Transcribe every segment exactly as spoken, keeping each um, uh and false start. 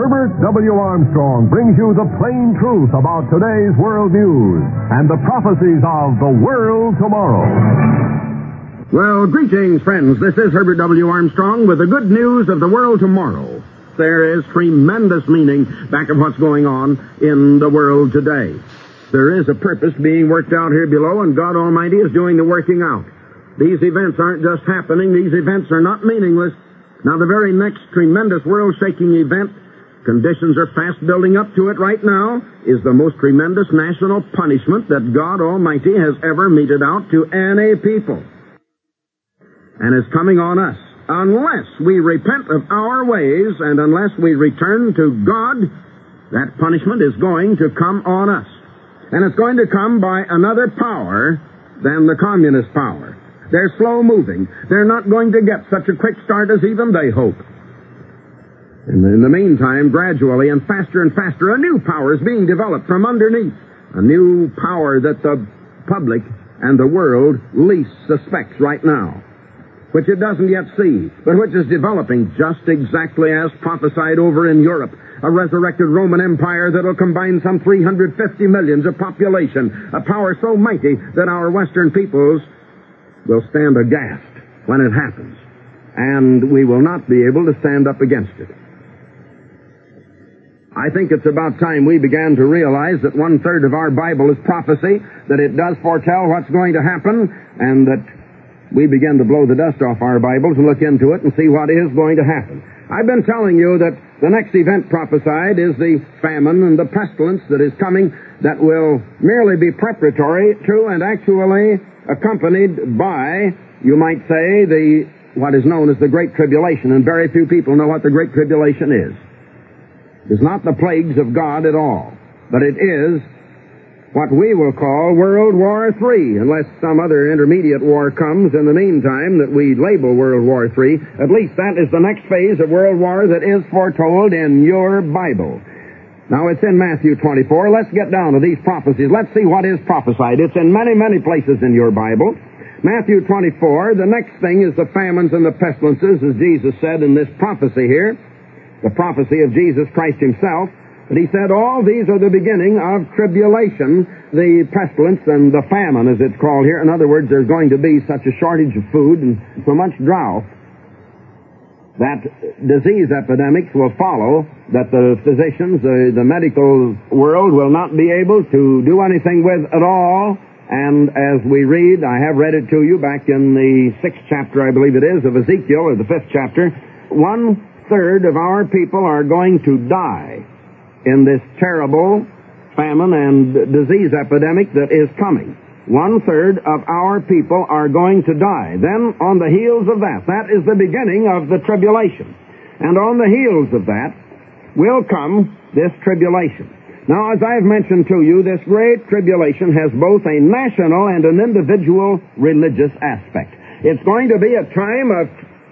Herbert W. Armstrong brings you the plain truth about today's world news and the prophecies of the world tomorrow. Well, greetings, friends. This is Herbert W. Armstrong with the good news of the world tomorrow. There is tremendous meaning back of what's going on in the world today. There is a purpose being worked out here below, and God Almighty is doing the working out. These events aren't just happening. These events are not meaningless. Now, the very next tremendous world-shaking event, conditions are fast building up to it right now, is the most tremendous national punishment that God Almighty has ever meted out to any people. And it's coming on us. Unless we repent of our ways and unless we return to God, that punishment is going to come on us. And it's going to come by another power than the communist power. They're slow-moving. They're not going to get such a quick start as even they hope. And in the meantime, gradually and faster and faster, a new power is being developed from underneath. A new power that the public and the world least suspects right now, which it doesn't yet see, but which is developing just exactly as prophesied over in Europe. A resurrected Roman Empire that will combine some three hundred fifty millions of population. A power so mighty that our Western peoples will stand aghast when it happens. And we will not be able to stand up against it. I think it's about time we began to realize that one-third of our Bible is prophecy, that it does foretell what's going to happen, and that we begin to blow the dust off our Bibles and look into it and see what is going to happen. I've been telling you that the next event prophesied is the famine and the pestilence that is coming, that will merely be preparatory to and actually accompanied by, you might say, the what is known as the Great Tribulation, and very few people know what the Great Tribulation is. It's not the plagues of God at all, but it is what we will call World War Three, unless some other intermediate war comes in the meantime that we label World War Three. At least that is the next phase of World War that is foretold in your Bible. Now, it's in Matthew twenty-four. Let's get down to these prophecies. Let's see what is prophesied. It's in many, many places in your Bible. Matthew twenty-four, the next thing is the famines and the pestilences, as Jesus said in this prophecy here, the prophecy of Jesus Christ himself. But he said all these are the beginning of tribulation, the pestilence and the famine, as it's called here. In other words, there's going to be such a shortage of food and so much drought that disease epidemics will follow, that the physicians, the, the medical world will not be able to do anything with at all. And as we read, I have read it to you back in the sixth chapter, I believe it is, of Ezekiel, or the fifth chapter, one-third of our people are going to die in this terrible famine and disease epidemic that is coming. One-third of our people are going to die. Then, on the heels of that, that is the beginning of the tribulation. And on the heels of that will come this tribulation. Now, as I've mentioned to you, this great tribulation has both a national and an individual religious aspect. It's going to be a time of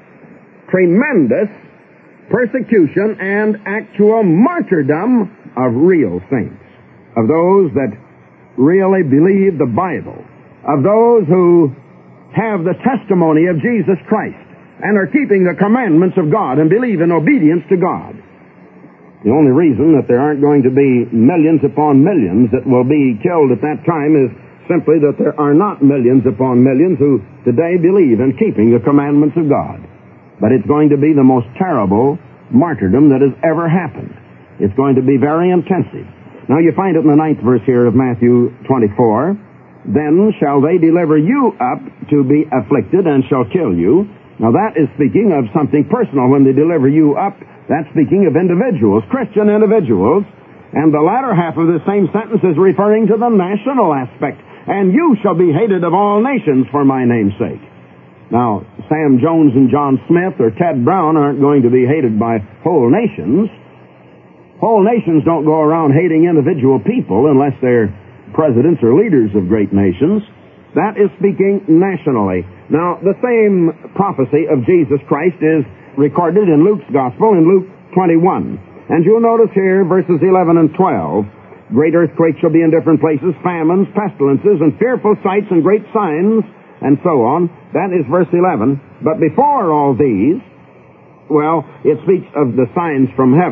tremendous persecution and actual martyrdom of real saints, of those that really believe the Bible, of those who have the testimony of Jesus Christ and are keeping the commandments of God and believe in obedience to God. The only reason that there aren't going to be millions upon millions that will be killed at that time is simply that there are not millions upon millions who today believe in keeping the commandments of God. But it's going to be the most terrible martyrdom that has ever happened. It's going to be very intensive. Now you find it in the ninth verse here of Matthew twenty-four. Then shall they deliver you up to be afflicted and shall kill you. Now that is speaking of something personal. When they deliver you up, that's speaking of individuals, Christian individuals. And the latter half of the same sentence is referring to the national aspect. And you shall be hated of all nations for my name's sake. Now, Sam Jones and John Smith or Ted Brown aren't going to be hated by whole nations. Whole nations don't go around hating individual people unless they're presidents or leaders of great nations. That is speaking nationally. Now, the same prophecy of Jesus Christ is recorded in Luke's Gospel in Luke twenty-one. And you'll notice here verses eleven and twelve. Great earthquakes shall be in different places, famines, pestilences, and fearful sights and great signs, and so on. That is verse eleven. But before all these, well, it speaks of the signs from heaven.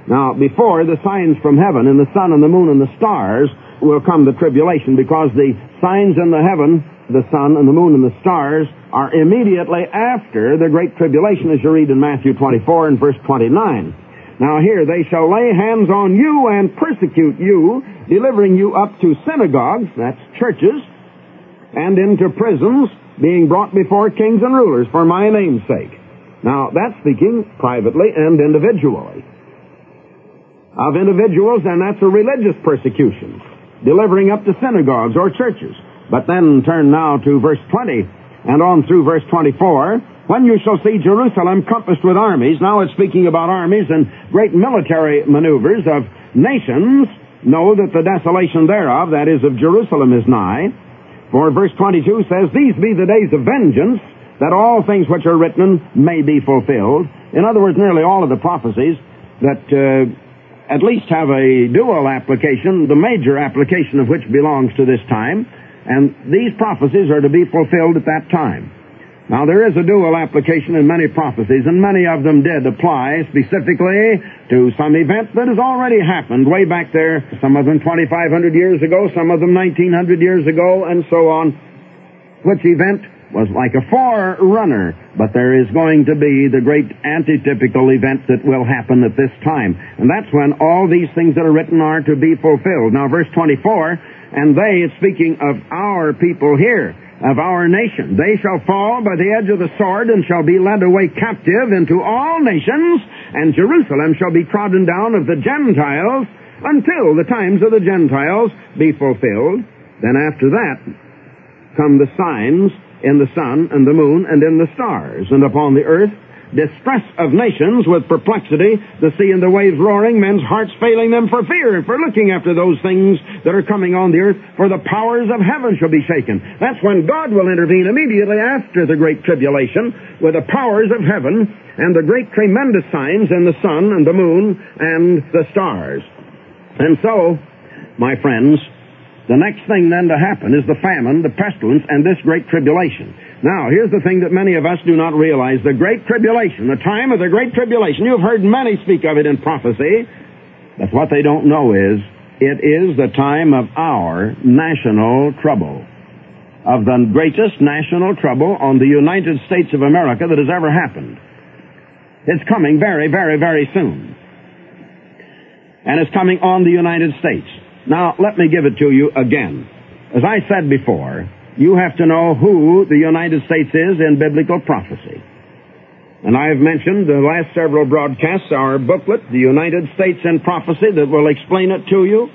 Now, before the signs from heaven and the sun and the moon and the stars will come the tribulation, because the signs in the heaven, the sun and the moon and the stars, are immediately after the great tribulation, as you read in Matthew twenty-four and verse twenty-nine. Now here, they shall lay hands on you and persecute you, delivering you up to synagogues, that's churches, and into prisons, being brought before kings and rulers for my name's sake. Now, that's speaking privately and individually. Of individuals, and that's a religious persecution, delivering up to synagogues or churches. But then turn now to verse twenty, and on through verse twenty-four. When you shall see Jerusalem compassed with armies, now it's speaking about armies and great military maneuvers of nations, know that the desolation thereof, that is of Jerusalem, is nigh. For verse twenty-two says, these be the days of vengeance, that all things which are written may be fulfilled. In other words, nearly all of the prophecies that uh, at least have a dual application, the major application of which belongs to this time, and these prophecies are to be fulfilled at that time. Now, there is a dual application in many prophecies, and many of them did apply specifically to some event that has already happened way back there, some of them twenty-five hundred years ago, some of them nineteen hundred years ago, and so on, which event was like a forerunner, but there is going to be the great antitypical event that will happen at this time. And that's when all these things that are written are to be fulfilled. Now, verse twenty-four, and they, it's speaking of our people here, of our nation. They shall fall by the edge of the sword and shall be led away captive into all nations, and Jerusalem shall be trodden down of the Gentiles until the times of the Gentiles be fulfilled. Then after that come the signs in the sun and the moon and in the stars, and upon the earth distress of nations with perplexity, the sea and the waves roaring, men's hearts failing them for fear, for looking after those things that are coming on the earth, for the powers of heaven shall be shaken. That's when God will intervene immediately after the great tribulation, with the powers of heaven and the great tremendous signs in the sun and the moon and the stars. And so, my friends, the next thing then to happen is the famine, the pestilence, and this great tribulation. Now, here's the thing that many of us do not realize. The great tribulation, the time of the great tribulation, you've heard many speak of it in prophecy, but what they don't know is, it is the time of our national trouble, of the greatest national trouble on the United States of America that has ever happened. It's coming very, very, very soon. And it's coming on the United States. Now, let me give it to you again. As I said before, you have to know who the United States is in biblical prophecy. And I have mentioned the last several broadcasts our booklet, The United States in Prophecy, that will explain it to you.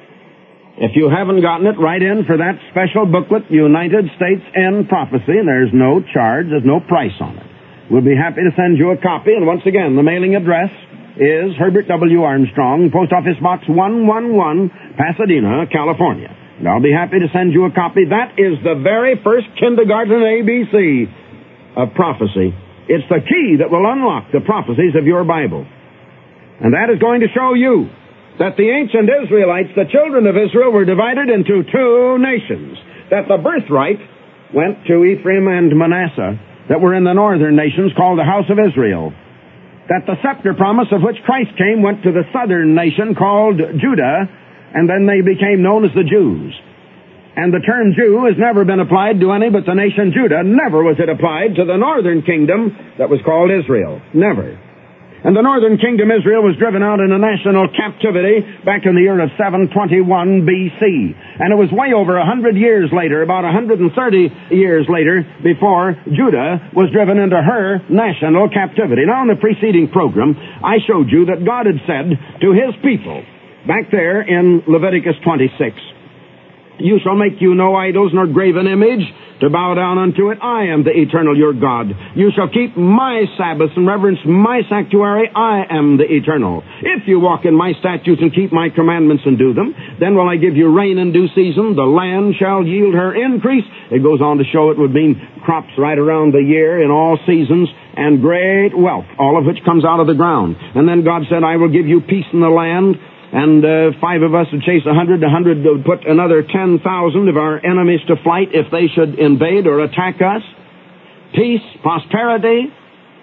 If you haven't gotten it, write in for that special booklet, United States in Prophecy. There's no charge, there's no price on it. We'll be happy to send you a copy. And once again, the mailing address is Herbert W. Armstrong, Post Office Box one one one, Pasadena, California. And I'll be happy to send you a copy. That is the very first kindergarten A B C of prophecy. It's the key that will unlock the prophecies of your Bible. And that is going to show you that the ancient Israelites, the children of Israel, were divided into two nations. That the birthright went to Ephraim and Manasseh, that were in the northern nations called the house of Israel. That the scepter promise of which Christ came went to the southern nation called Judah, and then they became known as the Jews. And the term Jew has never been applied to any but the nation Judah. Never was it applied to the northern kingdom that was called Israel. Never. And the northern kingdom Israel was driven out in a national captivity back in the year of seven twenty-one B C. And it was way over one hundred years later, about one hundred thirty years later, before Judah was driven into her national captivity. Now, in the preceding program, I showed you that God had said to his people, back there in Leviticus twenty-six, you shall make you no idols nor graven image to bow down unto it. I am the eternal your God. You shall keep my Sabbaths and reverence my sanctuary. I am the eternal. If you walk in my statutes and keep my commandments and do them, then will I give you rain in due season. The land shall yield her increase. It goes on to show it would mean crops right around the year in all seasons, and great wealth, all of which comes out of the ground. And then God said, I will give you peace in the land. And uh, five of us would chase a hundred, a hundred would put another ten thousand of our enemies to flight if they should invade or attack us. Peace, prosperity,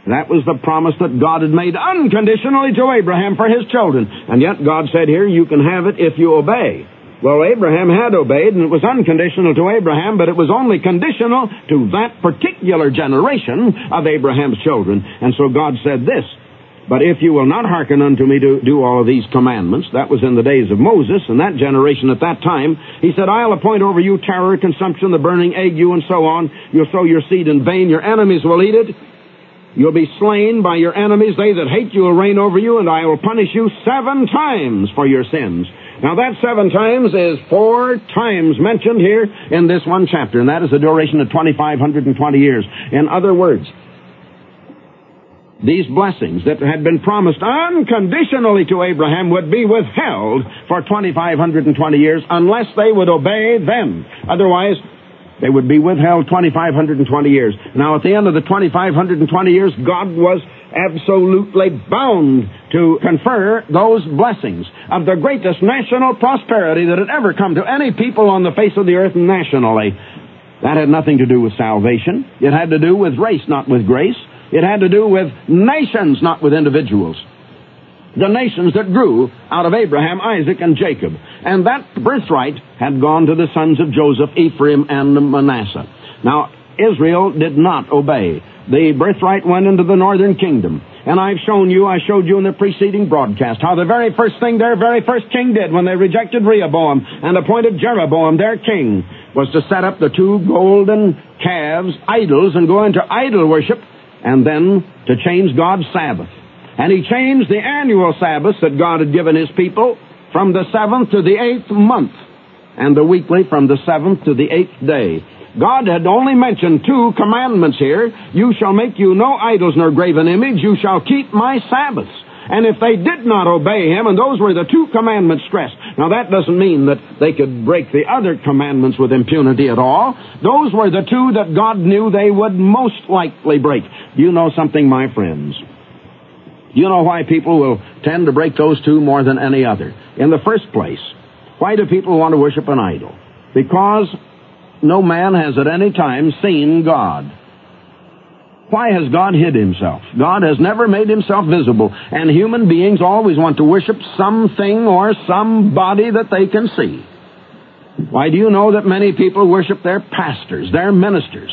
That was the promise that God had made unconditionally to Abraham for his children. And yet God said here, you can have it if you obey. Well, Abraham had obeyed, and it was unconditional to Abraham, but it was only conditional to that particular generation of Abraham's children. And so God said this, but if you will not hearken unto me to do all of these commandments, that was in the days of Moses and that generation at that time, he said, I'll appoint over you terror, consumption, the burning ague, and so on. You'll sow your seed in vain. Your enemies will eat it. You'll be slain by your enemies. They that hate you will reign over you, and I will punish you seven times for your sins. Now, that seven times is four times mentioned here in this one chapter, and that is a duration of two thousand five hundred twenty years. In other words, these blessings that had been promised unconditionally to Abraham would be withheld for two thousand five hundred twenty years unless they would obey them. Otherwise, they would be withheld two thousand five hundred twenty years. Now, at the end of the two thousand five hundred twenty years, God was absolutely bound to confer those blessings of the greatest national prosperity that had ever come to any people on the face of the earth nationally. That had nothing to do with salvation. It had to do with race, not with grace. It had to do with nations, not with individuals. The nations that grew out of Abraham, Isaac, and Jacob. And that birthright had gone to the sons of Joseph, Ephraim, and Manasseh. Now, Israel did not obey. The birthright went into the northern kingdom. And I've shown you, I showed you in the preceding broadcast, how the very first thing their very first king did when they rejected Rehoboam and appointed Jeroboam their king was to set up the two golden calves, idols, and go into idol worship, and then to change God's Sabbath. And he changed the annual Sabbaths that God had given his people from the seventh to the eighth month, and the weekly from the seventh to the eighth day. God had only mentioned two commandments here. You shall make you no idols nor graven image. You shall keep my Sabbaths. And if they did not obey him, and those were the two commandments stressed. Now, that doesn't mean that they could break the other commandments with impunity at all. Those were the two that God knew they would most likely break. You know something, my friends? You know why people will tend to break those two more than any other? In the first place, why do people want to worship an idol? Because no man has at any time seen God. Why has God hid himself? God has never made himself visible, and human beings always want to worship something or somebody that they can see. Why do you know that many people worship their pastors, their ministers?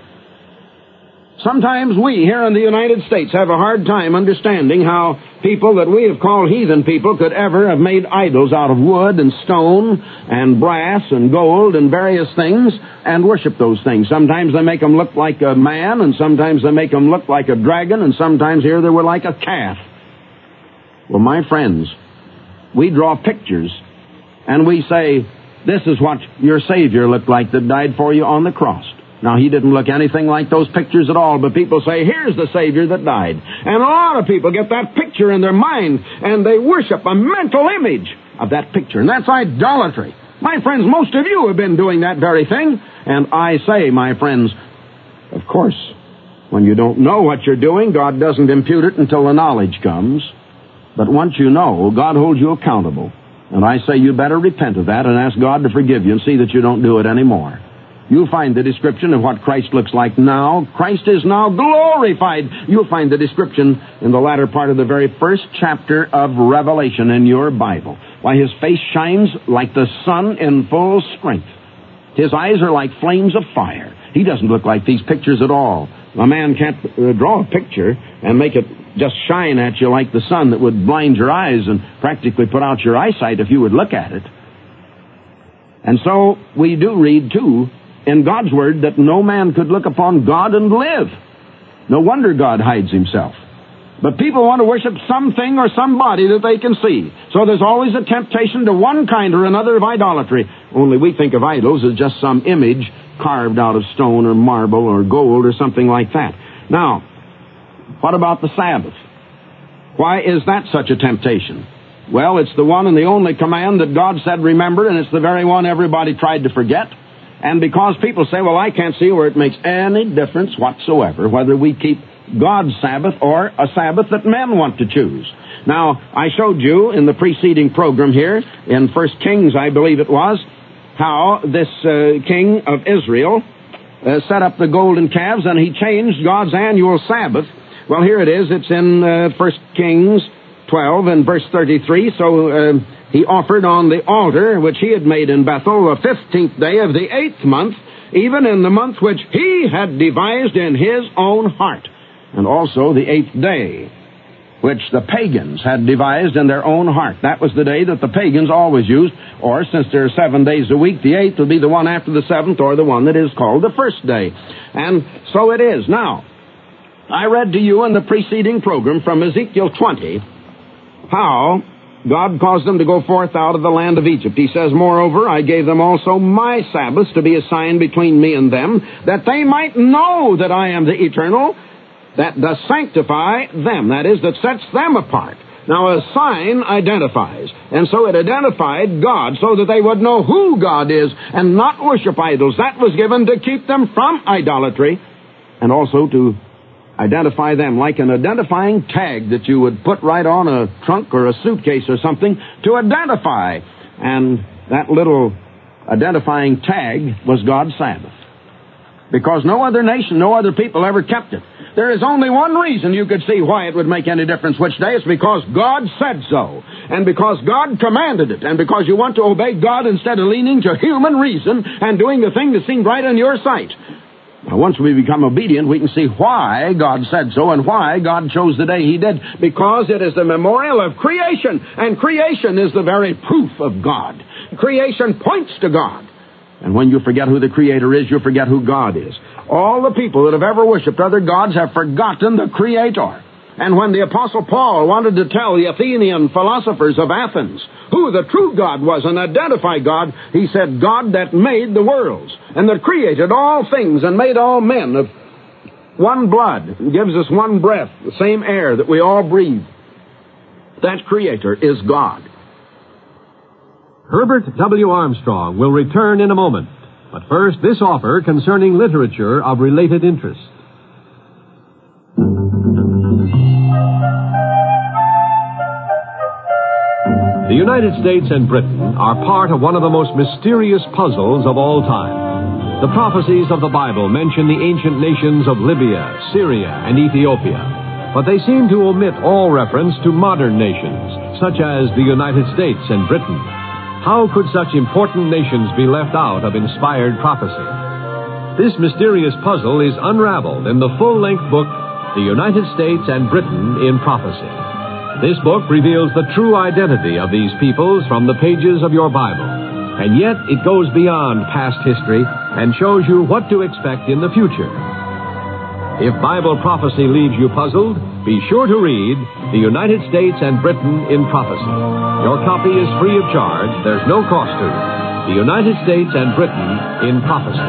Sometimes we here in the United States have a hard time understanding how people that we have called heathen people could ever have made idols out of wood and stone and brass and gold and various things and worship those things. Sometimes they make them look like a man, and sometimes they make them look like a dragon, and sometimes here they were like a calf. Well, my friends, we draw pictures and we say, this is what your Savior looked like that died for you on the cross. Now, he didn't look anything like those pictures at all, but people say, here's the Savior that died. And a lot of people get that picture in their mind, and they worship a mental image of that picture, and that's idolatry. My friends, most of you have been doing that very thing, and I say, my friends, of course, when you don't know what you're doing, God doesn't impute it until the knowledge comes. But once you know, God holds you accountable. And I say you better repent of that and ask God to forgive you and see that you don't do it anymore. You'll find the description of what Christ looks like now. Christ is now glorified. You'll find the description in the latter part of the very first chapter of Revelation in your Bible. Why, his face shines like the sun in full strength. His eyes are like flames of fire. He doesn't look like these pictures at all. A man can't uh, draw a picture and make it just shine at you like the sun that would blind your eyes and practically put out your eyesight if you would look at it. And so we do read, too, in God's Word that no man could look upon God and live. No wonder God hides himself. But people want to worship something or somebody that they can see. So there's always a temptation to one kind or another of idolatry. Only we think of idols as just some image carved out of stone or marble or gold or something like that. Now, what about the Sabbath? Why is that such a temptation? Well, it's the one and the only command that God said remember, and it's the very one everybody tried to forget. And because people say, well, I can't see where it makes any difference whatsoever whether we keep God's Sabbath or a Sabbath that men want to choose. Now, I showed you in the preceding program here, in First Kings, I believe it was, how this uh, king of Israel uh, set up the golden calves, and he changed God's annual Sabbath Well, here it is. It's in uh, First Kings twelve and verse thirty-three. So uh, he offered on the altar which he had made in Bethel the fifteenth day of the eighth month, even in the month which he had devised in his own heart, and also the eighth day, which the pagans had devised in their own heart. That was the day that the pagans always used, or since there are seven days a week, the eighth will be the one after the seventh, or the one that is called the first day. And so it is. Now, I read to you in the preceding program from Ezekiel twenty how God caused them to go forth out of the land of Egypt. He says, moreover, I gave them also my Sabbaths to be a sign between me and them, that they might know that I am the Eternal, that does sanctify them, that is, that sets them apart. Now, a sign identifies, and so it identified God so that they would know who God is and not worship idols. That was given to keep them from idolatry, and also to identify them like an identifying tag that you would put right on a trunk or a suitcase or something to identify. And that little identifying tag was God's Sabbath, because no other nation, no other people ever kept it. There is only one reason you could see why it would make any difference which day. It's because God said so, and because God commanded it, and because you want to obey God instead of leaning to human reason and doing the thing that seemed right in your sight. Now, once we become obedient, we can see why God said so and why God chose the day He did, because it is the memorial of creation, and creation is the very proof of God. Creation points to God. And when you forget who the Creator is, you forget who God is. All the people that have ever worshipped other gods have forgotten the Creator. And when the Apostle Paul wanted to tell the Athenian philosophers of Athens who the true God was and identify God, he said, God that made the worlds and that created all things and made all men of one blood and gives us one breath, the same air that we all breathe. That Creator is God. Herbert W. Armstrong will return in a moment. But first, this offer concerning literature of related interest. The United States and Britain are part of one of the most mysterious puzzles of all time. The prophecies of the Bible mention the ancient nations of Libya, Syria, and Ethiopia, but they seem to omit all reference to modern nations, such as the United States and Britain. How could such important nations be left out of inspired prophecy? This mysterious puzzle is unraveled in the full-length book, The United States and Britain in Prophecy. This book reveals the true identity of these peoples from the pages of your Bible, and yet it goes beyond past history and shows you what to expect in the future. If Bible prophecy leaves you puzzled, be sure to read The United States and Britain in Prophecy. Your copy is free of charge. There's no cost to you. The United States and Britain in Prophecy.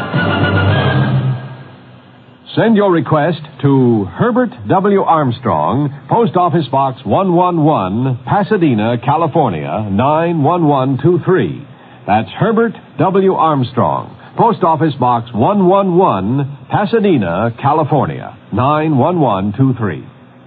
Send your request to Herbert W. Armstrong, Post Office Box one one one, Pasadena, California, nine one one two three. That's Herbert W. Armstrong, Post Office Box one one one, Pasadena, California, nine one one two three.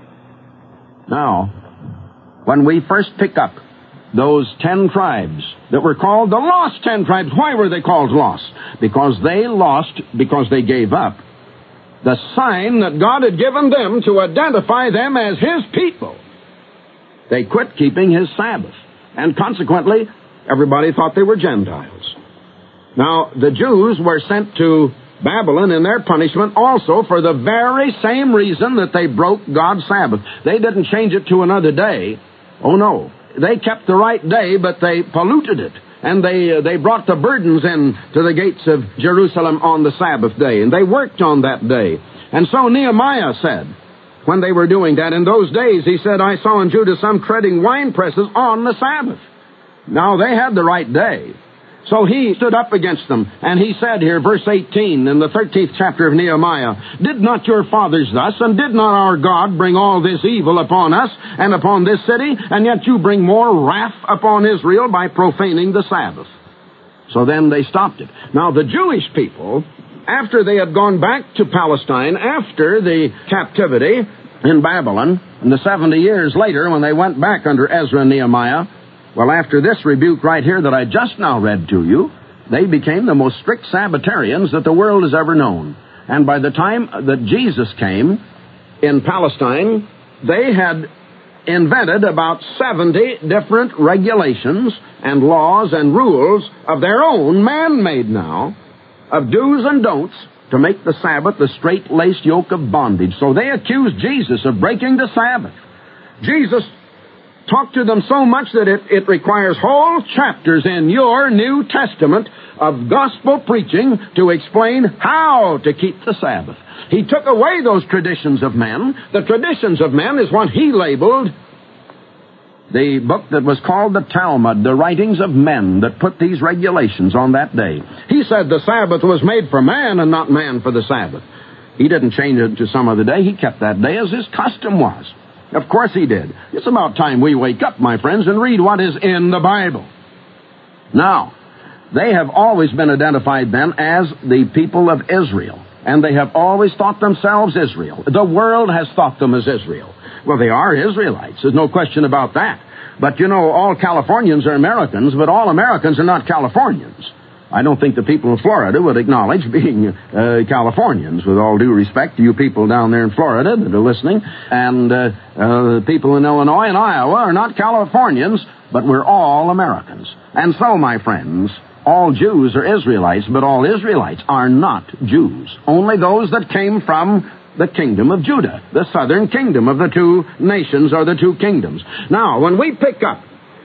Now, when we first pick up those ten tribes that were called the lost ten tribes, why were they called lost? Because they lost, because they gave up the sign that God had given them to identify them as His people. They quit keeping His Sabbath, and consequently, everybody thought they were Gentiles. Now, the Jews were sent to Babylon in their punishment also for the very same reason that they broke God's Sabbath. They didn't change it to another day. Oh, no. They kept the right day, but they polluted it. And they uh, they brought the burdens in to the gates of Jerusalem on the Sabbath day. And they worked on that day. And so Nehemiah said, when they were doing that, in those days, he said, I saw in Judah some treading wine presses on the Sabbath. Now, they had the right day. So he stood up against them, and he said here, verse eighteen, in the thirteenth chapter of Nehemiah, Did not your fathers thus, and did not our God bring all this evil upon us and upon this city, and yet you bring more wrath upon Israel by profaning the Sabbath? So then they stopped it. Now the Jewish people, after they had gone back to Palestine, after the captivity in Babylon, and the seventy years later when they went back under Ezra and Nehemiah, well, after this rebuke right here that I just now read to you, they became the most strict Sabbatarians that the world has ever known. And by the time that Jesus came, in Palestine, they had invented about seventy different regulations and laws and rules of their own, man-made now, of do's and don'ts to make the Sabbath the straight-laced yoke of bondage. So they accused Jesus of breaking the Sabbath. Jesus talked to them so much that it, it requires whole chapters in your New Testament of gospel preaching to explain how to keep the Sabbath. He took away those traditions of men. The traditions of men is what he labeled the book that was called the Talmud, the writings of men that put these regulations on that day. He said the Sabbath was made for man and not man for the Sabbath. He didn't change it to some other day. He kept that day as his custom was. Of course he did. It's about time we wake up, my friends, and read what is in the Bible. Now, they have always been identified then as the people of Israel, and they have always thought themselves Israel. The world has thought them as Israel. Well, they are Israelites. There's no question about that. But, you know, all Californians are Americans, but all Americans are not Californians. I don't think the people in Florida would acknowledge being uh, Californians, with all due respect to you people down there in Florida that are listening. And uh, uh, the people in Illinois and Iowa are not Californians, but we're all Americans. And so, my friends, all Jews are Israelites, but all Israelites are not Jews. Only those that came from the kingdom of Judah, the southern kingdom of the two nations or the two kingdoms. Now, when we pick up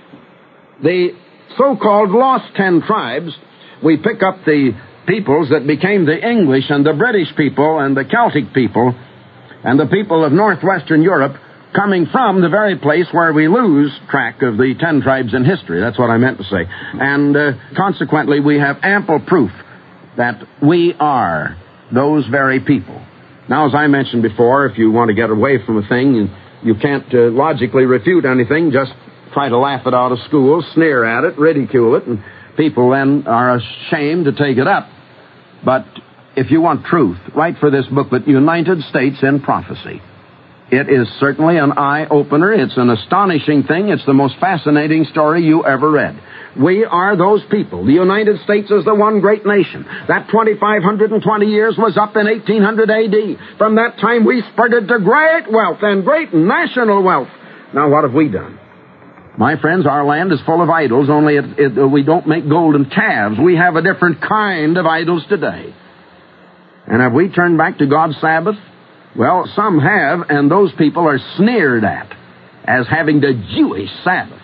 the so-called lost ten tribes, we pick up the peoples that became the English and the British people and the Celtic people and the people of northwestern Europe, coming from the very place where we lose track of the ten tribes in history. That's what I meant to say. And uh, consequently, we have ample proof that we are those very people. Now, as I mentioned before, if you want to get away from a thing and you can't uh, logically refute anything, just try to laugh it out of school, sneer at it, ridicule it, and people then are ashamed to take it up. But if you want truth, write for this booklet, United States in Prophecy. It is certainly an eye-opener. It's an astonishing thing. It's the most fascinating story you ever read. We are those people. The United States is the one great nation. That two thousand five hundred twenty years was up in eighteen hundred A D. From that time, we spurted to great wealth and great national wealth. Now, what have we done? My friends, our land is full of idols, only it, it, we don't make golden calves. We have a different kind of idols today. And have we turned back to God's Sabbath? Well, some have, and those people are sneered at as having the Jewish Sabbath.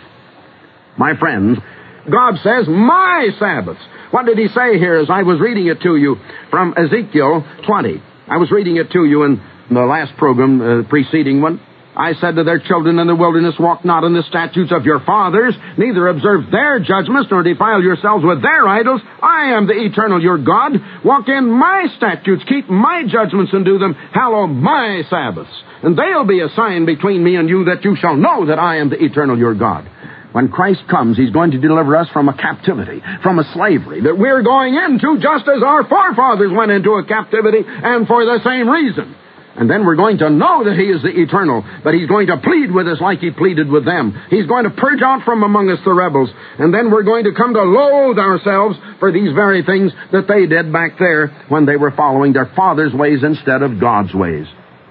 My friends, God says, my Sabbaths. What did he say here as I was reading it to you from Ezekiel twenty? I was reading it to you in the last program, the uh, preceding one. I said to their children in the wilderness, walk not in the statutes of your fathers, neither observe their judgments, nor defile yourselves with their idols. I am the eternal your God. Walk in my statutes, keep my judgments, and do them. Hallow my Sabbaths. And they'll be a sign between me and you, that you shall know that I am the eternal your God. When Christ comes, he's going to deliver us from a captivity, from a slavery that we're going into, just as our forefathers went into a captivity, and for the same reason. And then we're going to know that he is the eternal, but he's going to plead with us like he pleaded with them. He's going to purge out from among us the rebels, and then we're going to come to loathe ourselves for these very things that they did back there when they were following their father's ways instead of God's ways.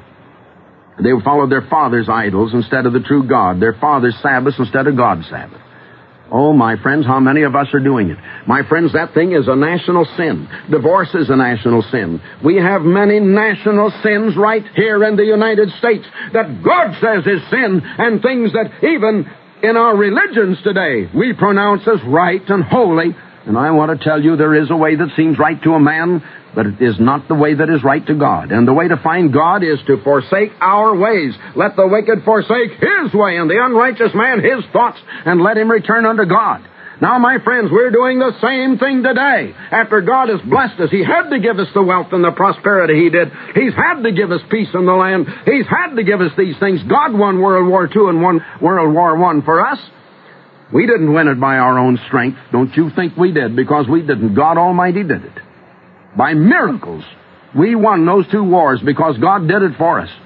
They followed their father's idols instead of the true God, their father's Sabbaths instead of God's Sabbath. Oh, my friends, how many of us are doing it? My friends, that thing is a national sin. Divorce is a national sin. We have many national sins right here in the United States that God says is sin, and things that even in our religions today we pronounce as right and holy. And I want to tell you, there is a way that seems right to a man, but it is not the way that is right to God. And the way to find God is to forsake our ways. Let the wicked forsake his way, and the unrighteous man his thoughts, and let him return unto God. Now, my friends, we're doing the same thing today. After God has blessed us, he had to give us the wealth and the prosperity he did. He's had to give us peace in the land. He's had to give us these things. God won World War Two and won World War One for us. We didn't win it by our own strength. Don't you think we did, because we didn't. God Almighty did it. By miracles, we won those two wars because God did it for us.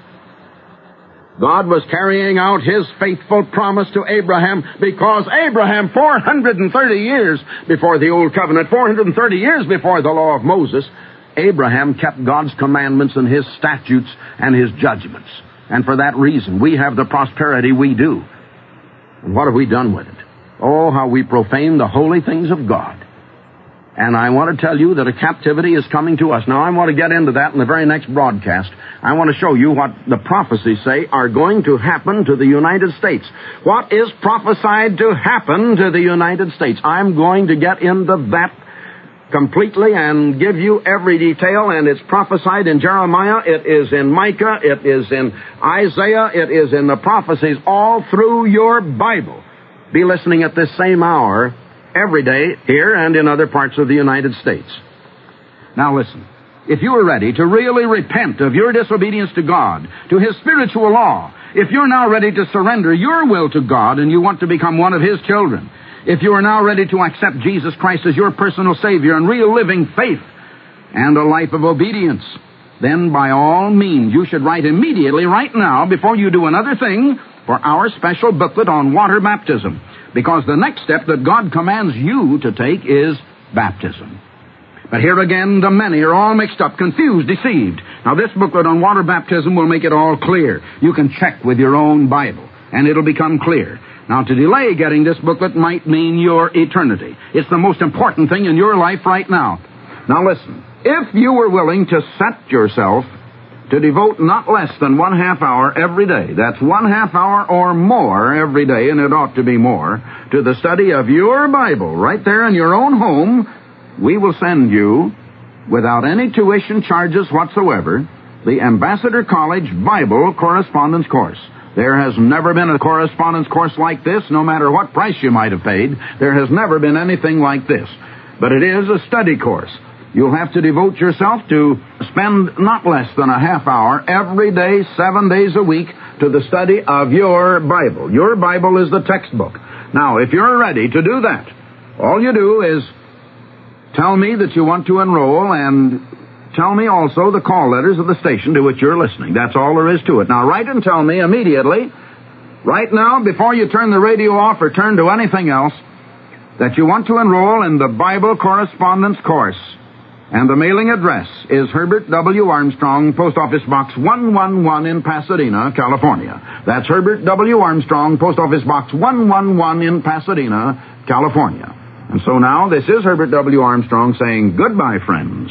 God was carrying out his faithful promise to Abraham, because Abraham, four hundred thirty years before the Old Covenant, four hundred thirty years before the law of Moses, Abraham kept God's commandments and His statutes and His judgments. And for that reason, we have the prosperity we do. And what have we done with it? Oh, how we profane the holy things of God. And I want to tell you that a captivity is coming to us. Now, I want to get into that in the very next broadcast. I want to show you what the prophecies say are going to happen to the United States. What is prophesied to happen to the United States? I'm going to get into that completely and give you every detail, and it's prophesied in Jeremiah, it is in Micah, it is in Isaiah, it is in the prophecies all through your Bible. Be listening at this same hour every day here and in other parts of the United States. Now listen, if you are ready to really repent of your disobedience to God, to His spiritual law, if you're now ready to surrender your will to God and you want to become one of His children, if you are now ready to accept Jesus Christ as your personal Savior and real living faith and a life of obedience, then by all means you should write immediately right now before you do another thing for our special booklet on water baptism, because the next step that God commands you to take is baptism. But here again, the many are all mixed up, confused, deceived. Now, this booklet on water baptism will make it all clear. You can check with your own Bible, and it'll become clear. Now, to delay getting this booklet might mean your eternity. It's the most important thing in your life right now. Now, listen. If you were willing to set yourself to devote not less than one half hour every day, that's one half hour or more every day, and it ought to be more, to the study of your Bible right there in your own home, we will send you, without any tuition charges whatsoever, the Ambassador College Bible Correspondence Course. There has never been a correspondence course like this, no matter what price you might have paid. There has never been anything like this. But it is a study course. You'll have to devote yourself to spend not less than a half hour every day, seven days a week, to the study of your Bible. Your Bible is the textbook. Now, if you're ready to do that, all you do is tell me that you want to enroll, and tell me also the call letters of the station to which you're listening. That's all there is to it. Now, write and tell me immediately, right now, before you turn the radio off or turn to anything else, that you want to enroll in the Bible Correspondence Course. And the mailing address is Herbert W. Armstrong, Post Office Box one one one in Pasadena, California. That's Herbert W. Armstrong, Post Office Box one one one in Pasadena, California. And so now, this is Herbert W. Armstrong saying goodbye, friends.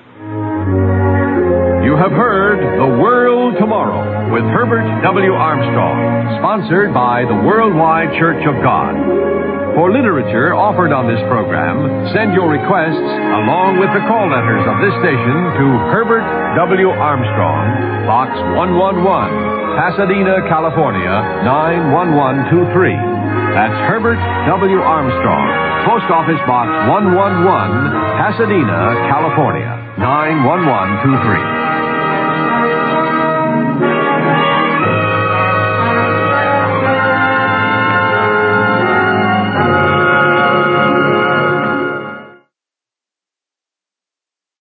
You have heard The World Tomorrow with Herbert W. Armstrong, sponsored by the Worldwide Church of God. For literature offered on this program, send your requests along with the call letters of this station to Herbert W. Armstrong, Box one one one, Pasadena, California, nine one one two three. That's Herbert W. Armstrong, Post Office Box one one one, Pasadena, California, nine one one two three.